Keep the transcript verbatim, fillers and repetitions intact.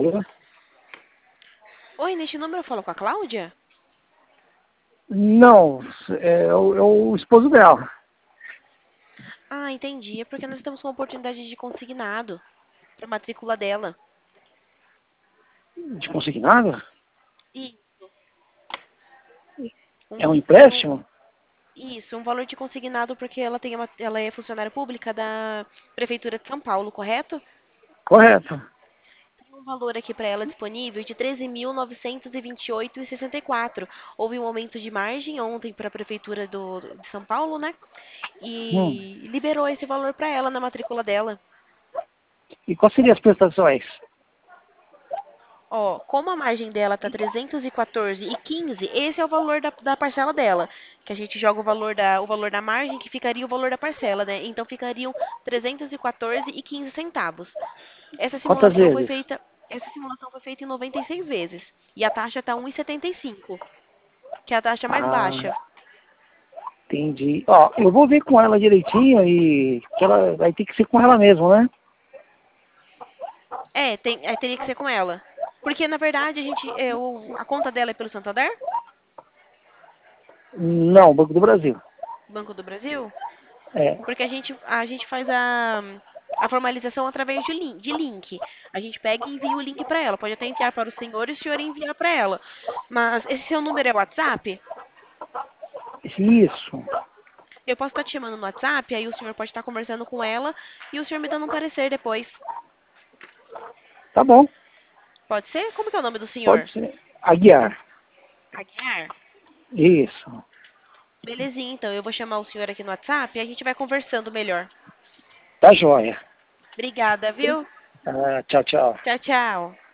Alô? Oi, neste número eu falo com a Cláudia? Não, é, é o é o esposo dela. Ah, entendi. É porque nós temos uma oportunidade de consignado para matrícula dela. De consignado? E É um um, um, empréstimo? isso, um valor de consignado porque ela tem uma, ela é funcionária pública da Prefeitura de São Paulo, correto? Correto. Tem um valor aqui para ela disponível de treze mil novecentos e vinte e oito vírgula sessenta e quatro. Houve um aumento de margem ontem para a Prefeitura do, de São Paulo, né? Hum. E liberou esse valor para ela na matrícula dela. E quais seriam as prestações? Ó, como a margem dela tá trezentos e quatorze e quinze, esse é o valor da, da parcela dela. Que a gente joga o valor da, o valor da margem, que ficaria o valor da parcela, né? Então ficariam trezentos e quatorze e quinze centavos. Essa Quantas simulação foi vezes? feita, essa simulação foi feita em noventa e seis vezes. E a taxa tá um vírgula setenta e cinco, que é a taxa mais Ah, baixa. entendi. Ó, eu vou ver com ela direitinho e que ela vai ter que ser com ela mesmo, né? É, tem, é, teria que ser com ela. Porque, na verdade, a gente, é, o, a conta dela é pelo Santander, Não, Banco do Brasil. Banco do Brasil. É. Porque a gente, a gente faz a, a formalização através de link, de link. A gente pega e envia o link para ela. Pode até enviar para o senhor e o senhor enviar para ela. Mas esse seu número é WhatsApp? Isso. Eu posso estar te chamando no WhatsApp, aí o senhor pode estar conversando com ela e o senhor me dando um parecer depois. Tá bom. Pode ser? Como que é o nome do Pode senhor? ser. Aguiar. Aguiar. Isso. Belezinha, então. Eu vou chamar o senhor aqui no WhatsApp e a gente vai conversando melhor. Tá joia. Obrigada, viu? Ah, tchau, tchau. Tchau, tchau.